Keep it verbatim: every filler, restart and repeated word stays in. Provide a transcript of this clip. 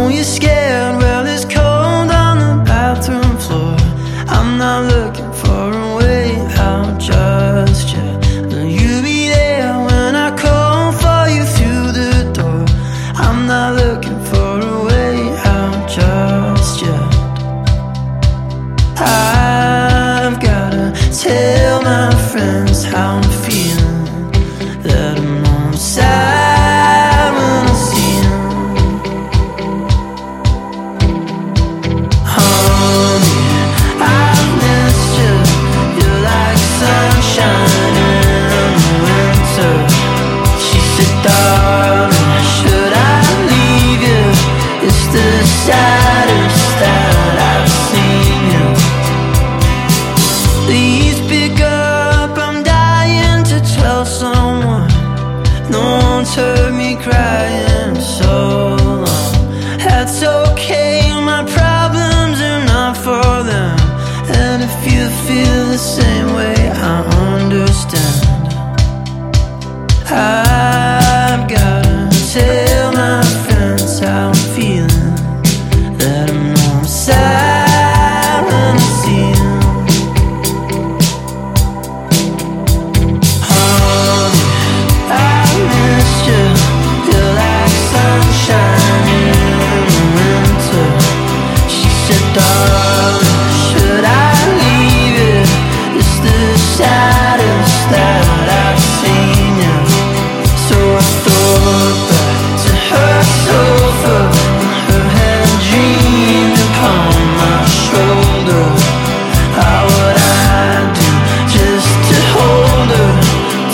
know you're scared, well it's cold on the bathroom floor. I'm not looking for a way out just yet. Will you be there when I call for you through the door? I'm not looking for a way out just yet. I've gotta tell my friends how I'm feeling, that I'm on sad when I see them. Honey, I've missed you. You're like sunshine in the winter. She said, darling, should I leave you? It's the saddest that I've seen you. Please pick up, I'm dying to tell someone. No one's heard me crying so long. That's okay, my problems are not for them. And if you feel the same way, I understand. I